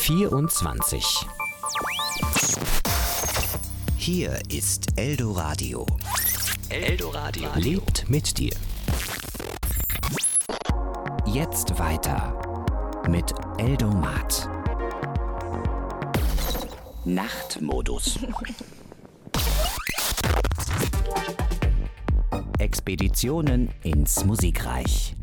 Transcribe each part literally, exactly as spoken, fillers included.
vierundzwanzig. Hier ist Eldoradio. Eldoradio lebt mit dir. Jetzt weiter mit Eldomat. Nachtmodus. Expeditionen ins Musikreich.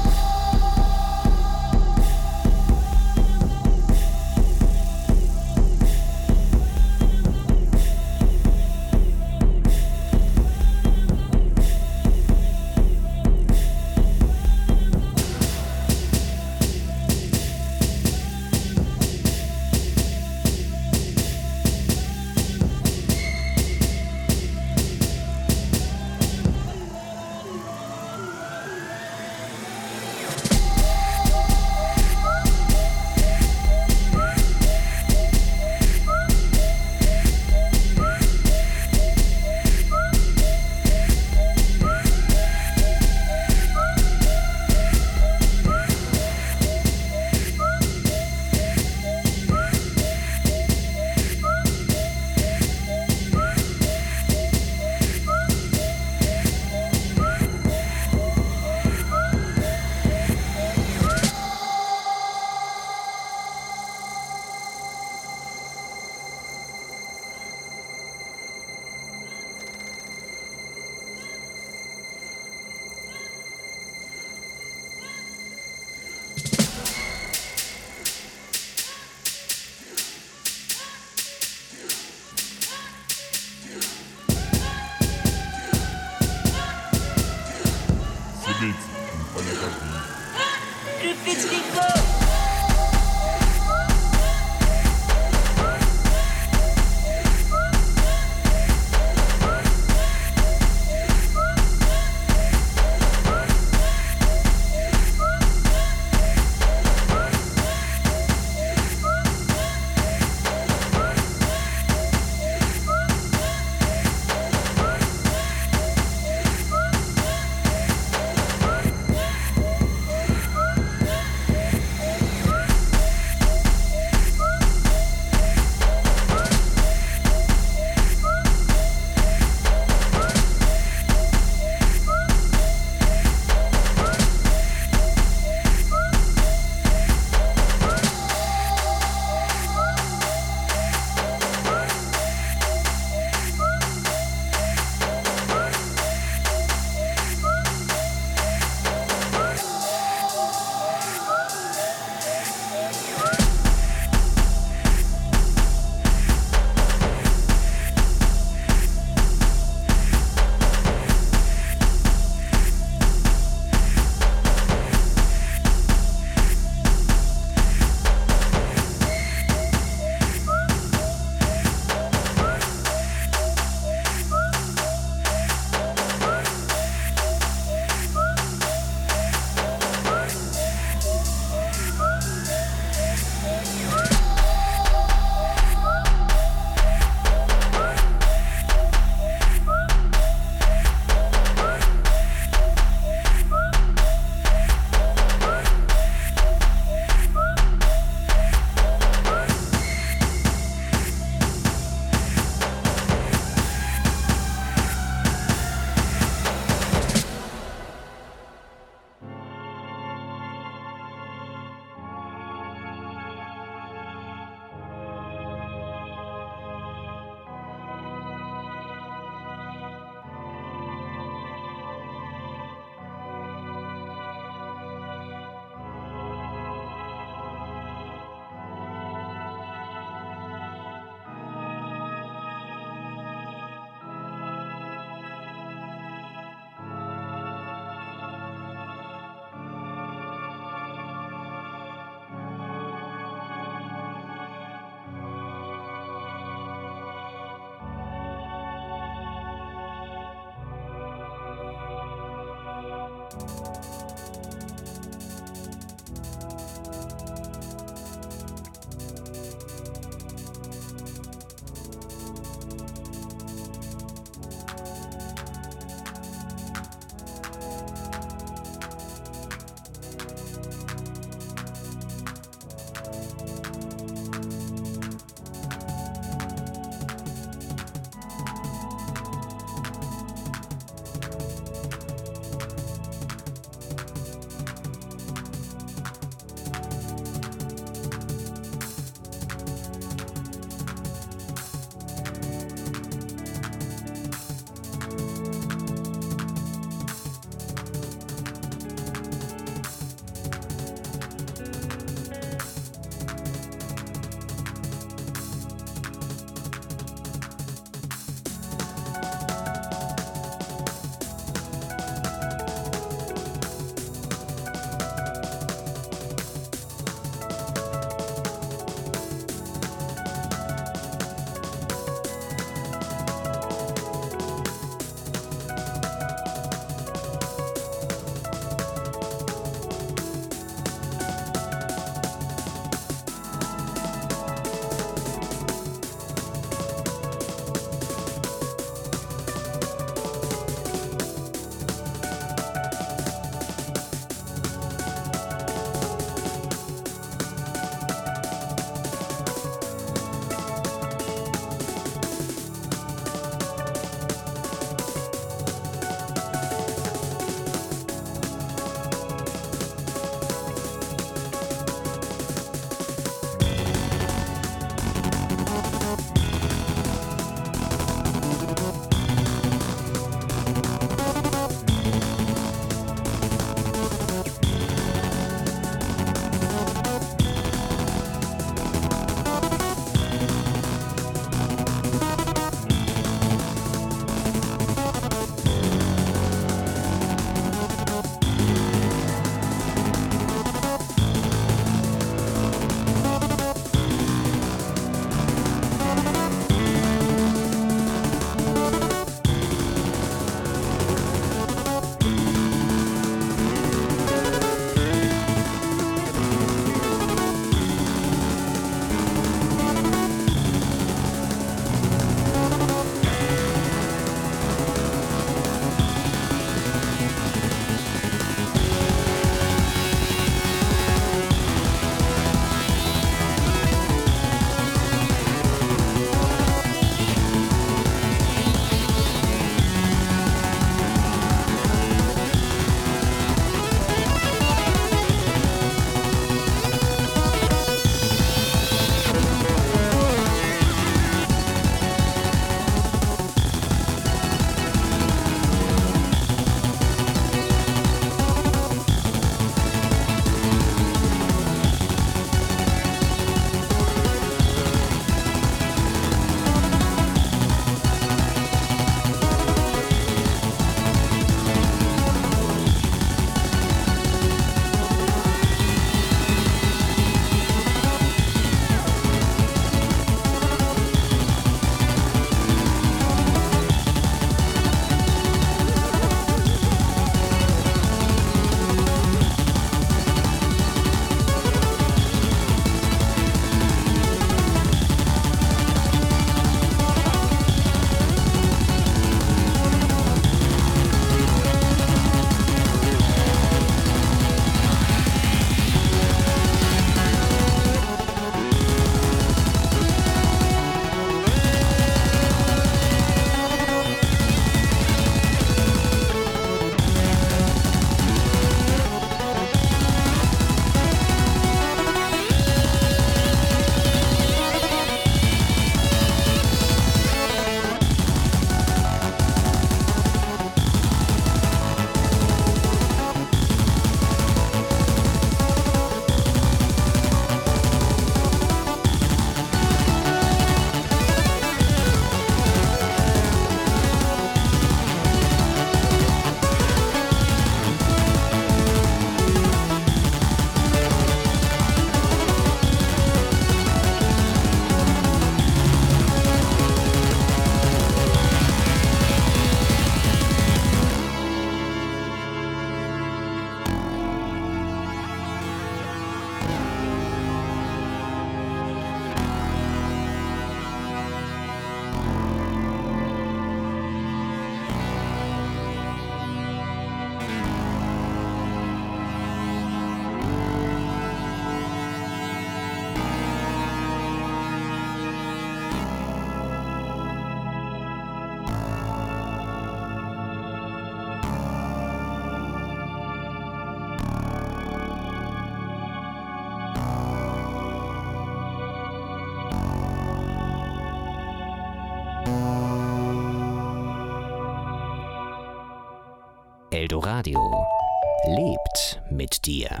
Eldoradio lebt mit dir.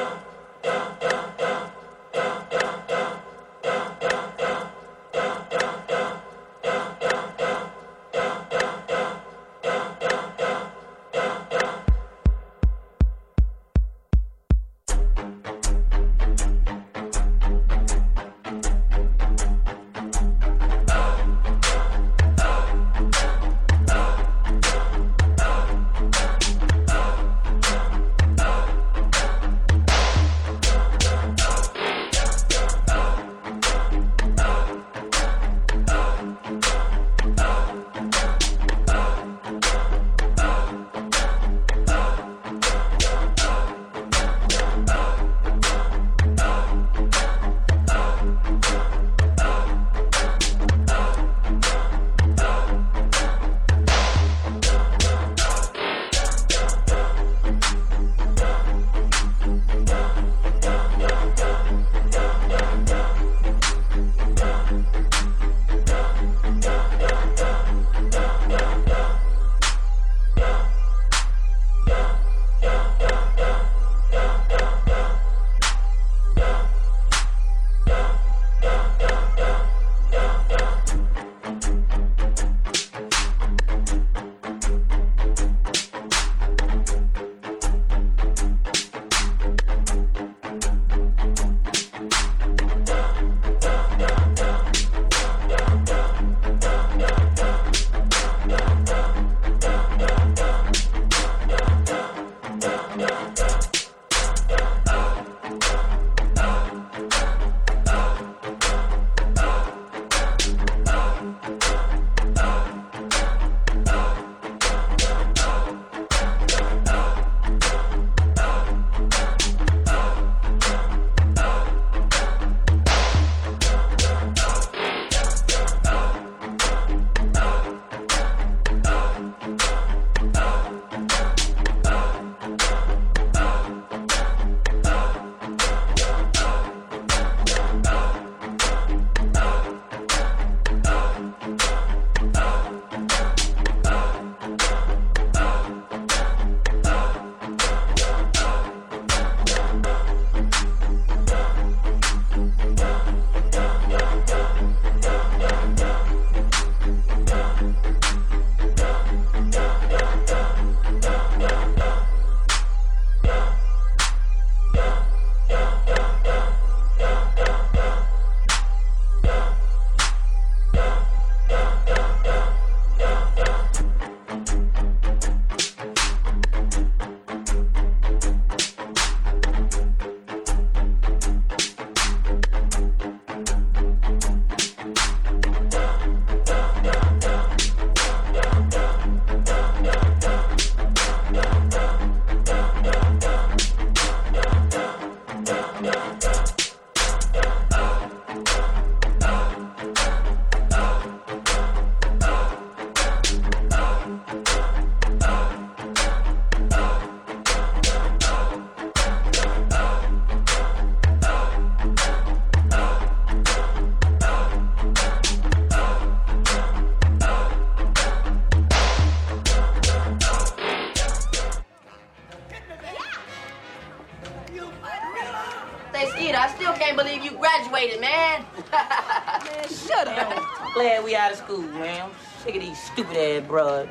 I still can't believe you graduated, man. Man, shut up. Glad we out of school, man. I'm sick of these stupid ass broads.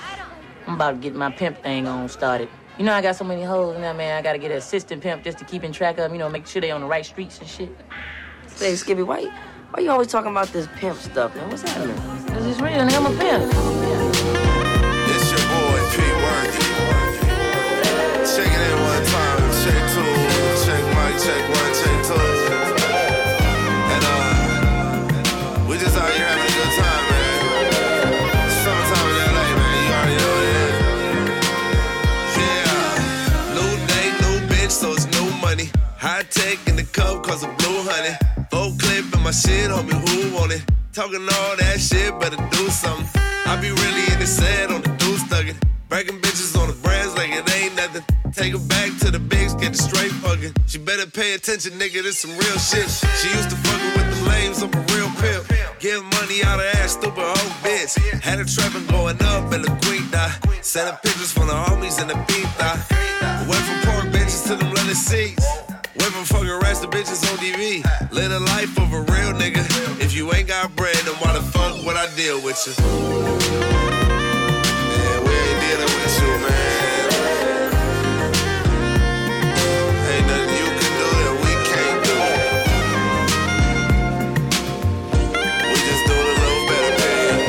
I'm about to get my pimp thing on started. You know I got so many hoes in there, man. I gotta get an assistant pimp just to keep in track of them, you know, make sure they on the right streets and shit. Say, Skippy, why, why you always talking about this pimp stuff, man? What's happening? Cause it's real, nigga. I'm a pimp. It's your boy, P. Worthy. Check it in one time, check two, check mic, check one, check two. And, uh, we just out here having a good time, man. Summertime in L A, man, you already know what it is. Yeah, new day, new bitch, so it's new money. High tech in the cup, cause of blue honey. Full clip in my shit, homie, who want it? Talking all that shit, better do something. I be really in the set on the deuce thuggin'. Breaking bitches on the brands like it ain't nothing. Take her back to the big skin get the straight fucking. She better pay attention, nigga, this some real shit. She used to fucking with the lames, I'm a real pimp. Give money out of ass, stupid old bitch. Had her trapping going up in the quinta. Sending pictures from the homies in the pinta. Went from park benches to them leather seats. Went from fucking rats to bitches on T V. Live the life of a real nigga. If you ain't got bread, then why the fuck would I deal with you? Yeah, we ain't dealing with you, man. Ain't nothing you can do that we can't do. We just do it a little better, man.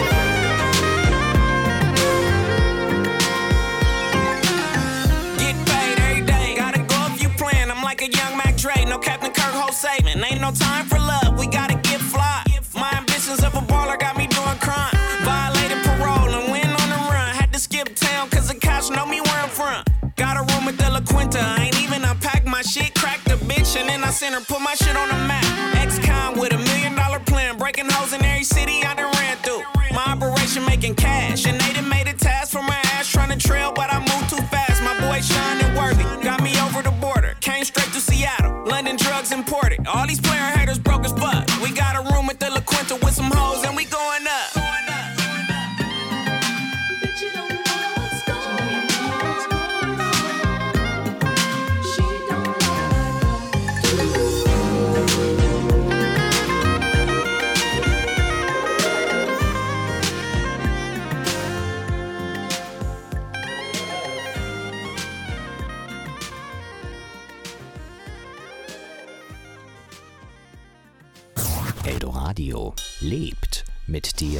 Get paid every day. Gotta go if you plan. I'm like a young Mac Dre. No Captain Kirk, whole saving. Ain't no time for love. We gotta get fly. My ambitions of a baller got me doing crime. Violated parole and went on the run. Had to skip town cause the cops know me where I'm from. Got a room at De La Quinta. I ain't even unpacked my shit. Cracked the bitch and then I sent her, put my shit on the map. Ex-con with a million dollar plan. Breaking hoes in every city I done ran through. My operation making cash. And they done made a task for my ass. Trying to trail but I moved too fast. My boy Sean and Worthy got me over the border. Came straight to Seattle. London drugs imported. All these player haters broke as fuck. We got a room at De La Quinta with some hoes and we going up. Eldoradio lebt mit dir.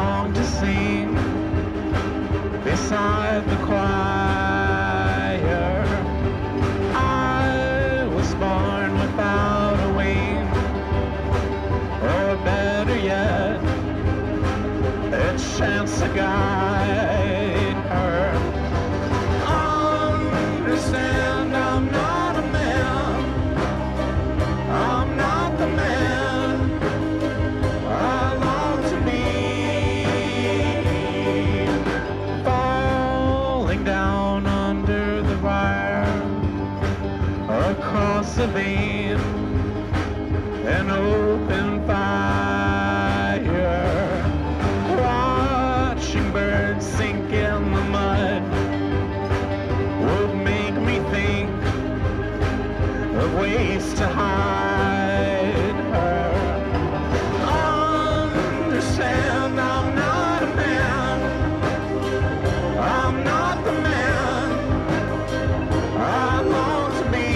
song to sing beside the choir. I was born without a wing, or better yet, a chance to guide her. Understand, I'm not a man, I'm not the man I long to be. Falling down under the wire, across the vein, an open fire. Watching birds sink in the mud would make me think of ways to hide her. Understand, I'm not a man, I'm not the man I long to be.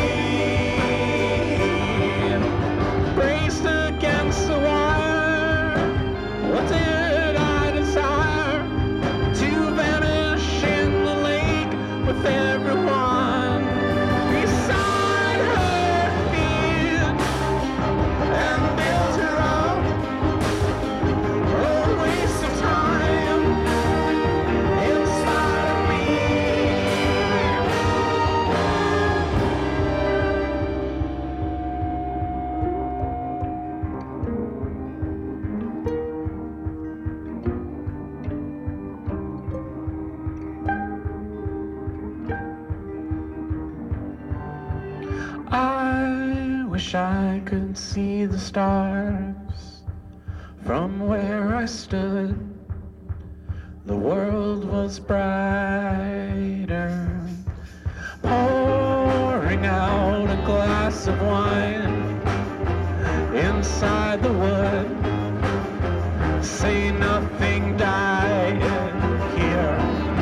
Braced against the wire, what did I desire? To vanish in the lake with everyone beside her feet and build her up. A waste of time inside of me. I wish I could see the stars from where I stood. The world was brighter, pouring out a glass of wine inside the wood. Say nothing died here.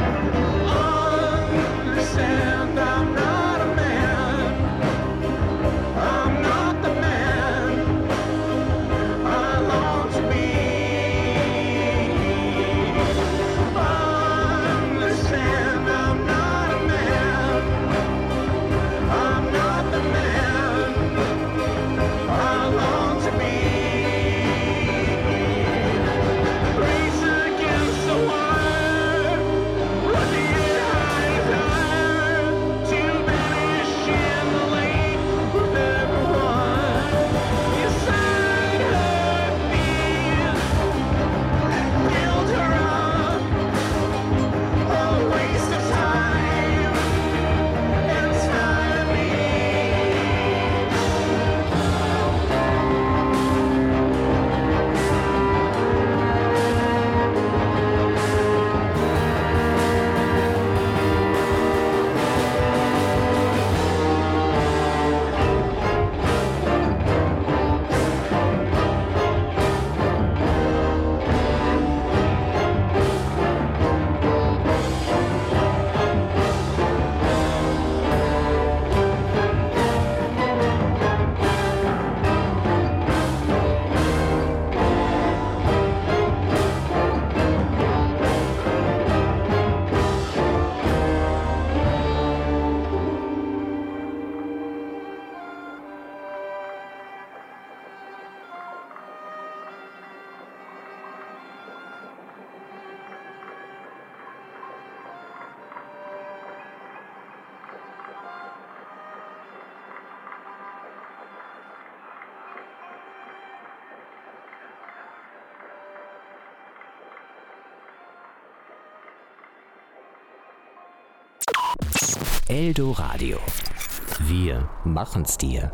Understand, I'm not a man, I'm not the man I long to be. Understand, I'm not a man, I'm not the man I long to be. Brace against the wire, what did I desire? To vanish in the lake with everyone beside her feet. Build her up, a waste of time inside of me. Eldoradio. Wir machen's dir.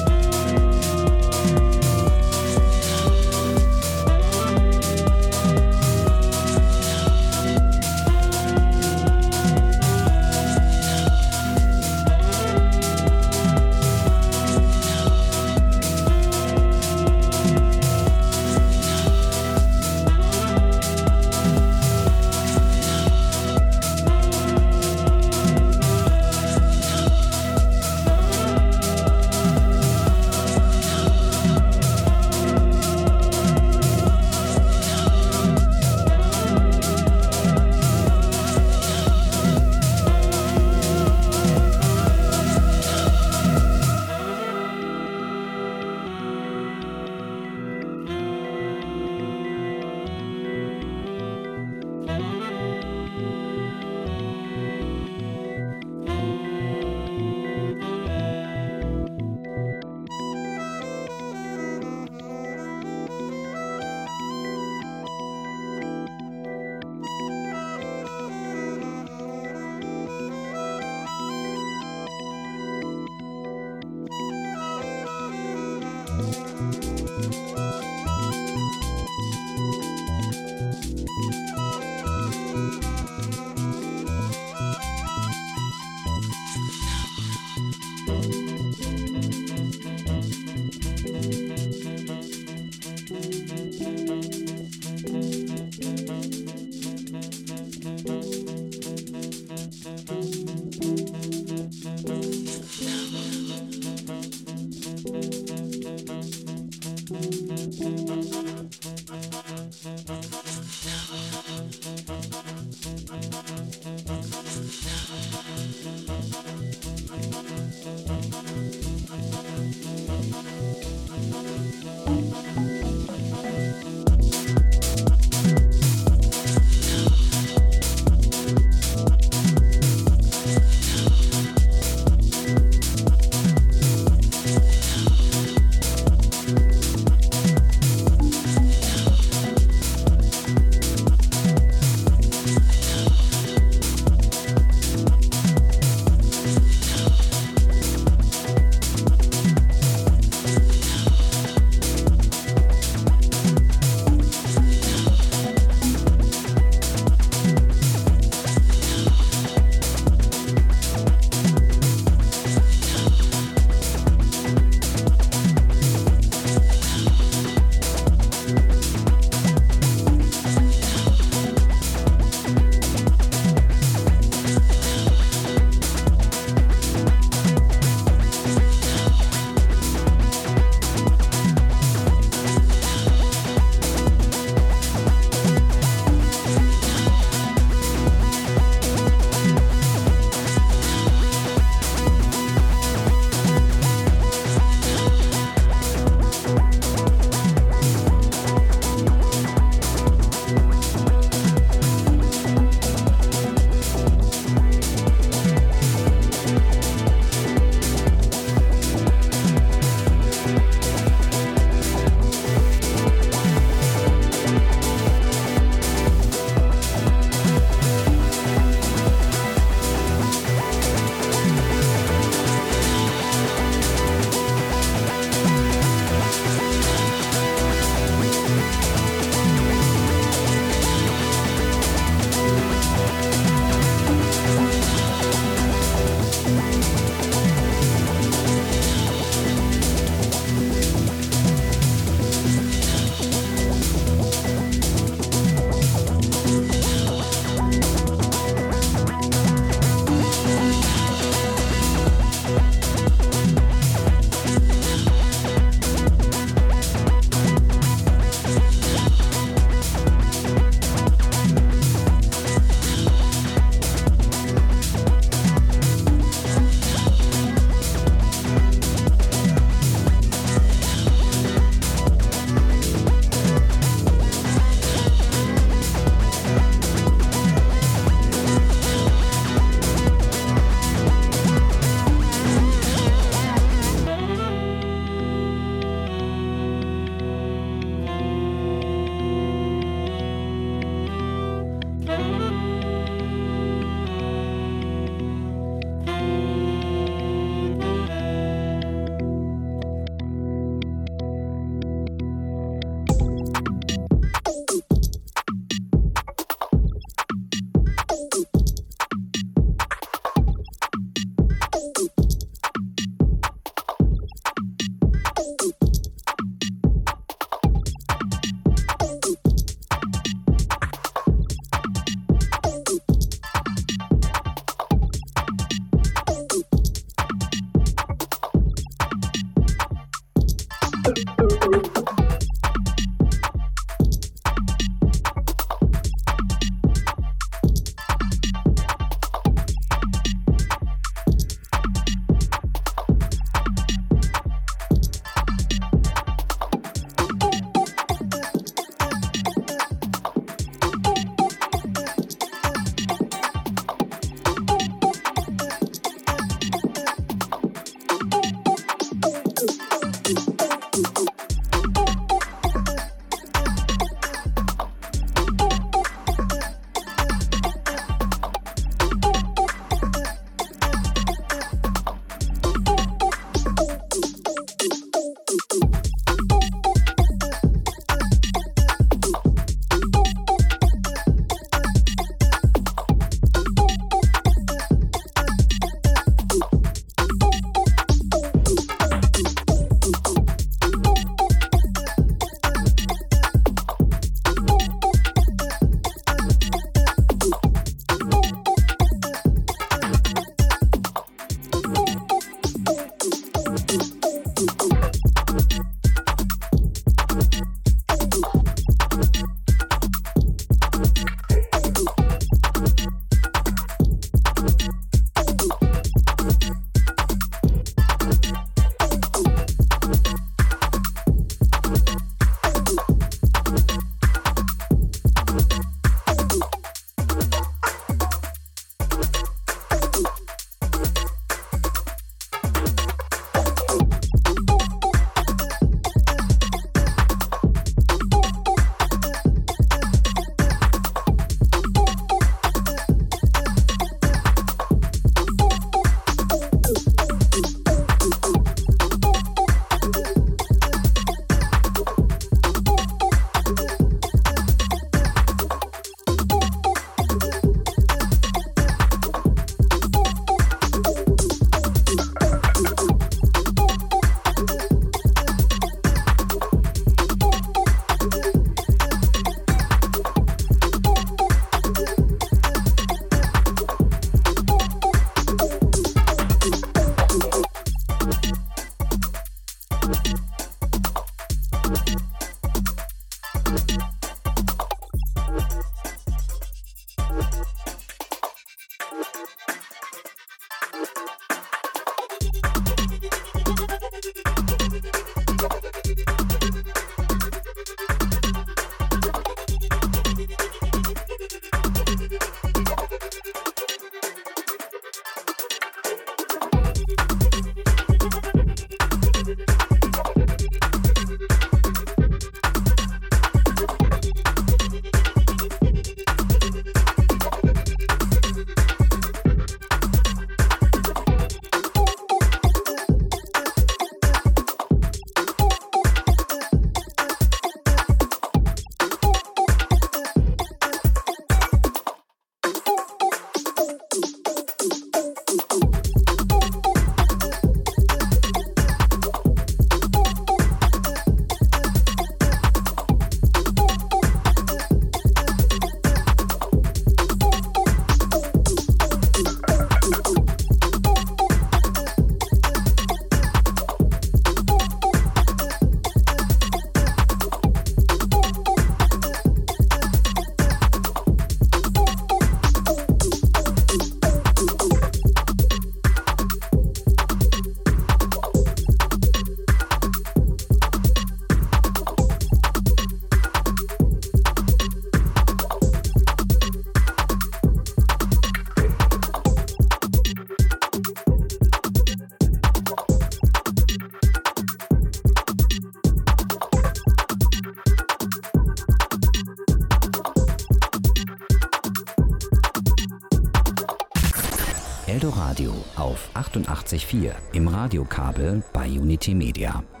Eldoradio auf achtundachtzig Komma vier im Radiokabel bei Unity Media.